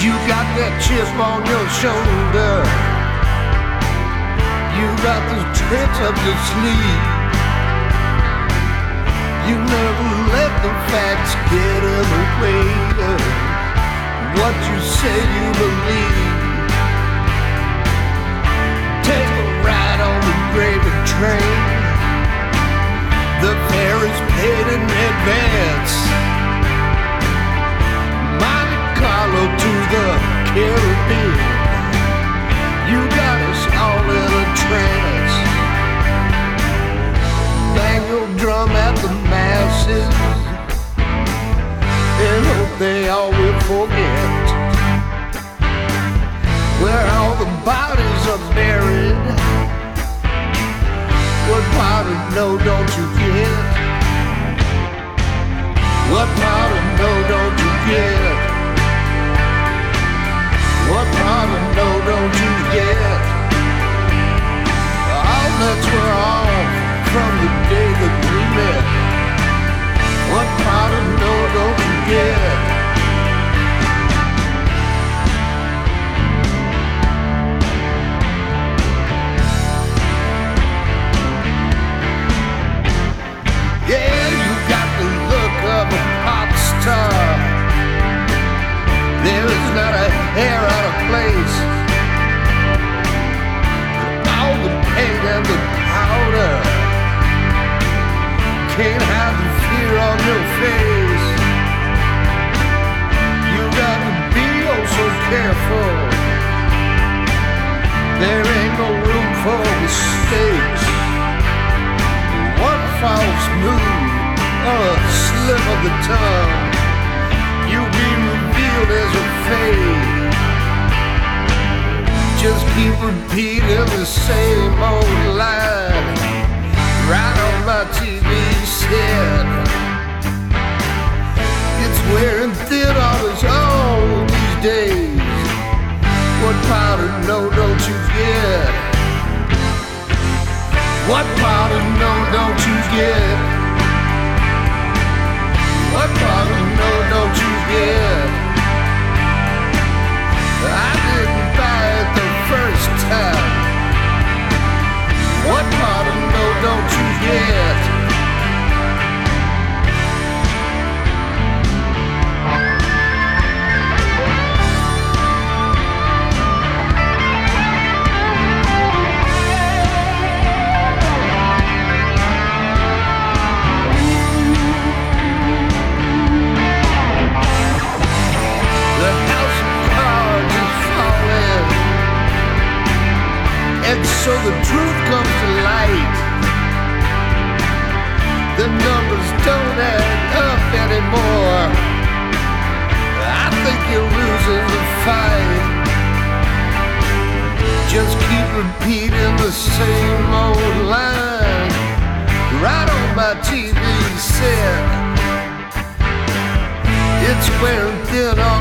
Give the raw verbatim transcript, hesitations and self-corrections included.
You got that chip on your shoulder. You got those tricks up your sleeve. You never let the facts get in the way of what you say you believe. Take a ride on the gravy train. The fare is paid in advance. Monte Carlo to the Caribbean. You got us all in a trance. Bang your drum at the masses and hope they all will forget where all the bodies are buried. What part of no don't you get? What part of no don't you get? What part of no don't you get? All bets were off from the day that we met. What part of no don't you get? Yeah, you got the look of a pop star. There is not a hair out of place. All the paint and the powder can't hide the fear on your face. You gotta be oh so careful. There ain't no room for mistakes. One false move or a slip of the tongue, you'll be revealed as a fake. Just keep repeating the same old line right on my T V set. It's wearing thin on us all these days. What part of no don't you get? What part of no don't you get? What part of no don't you get? I didn't buy it the first time. What part of no don't you get? So the truth comes to light. The numbers don't add up anymore. I think you're losing the fight. Just keep repeating the same old line right on my T V set. It's wearing thin on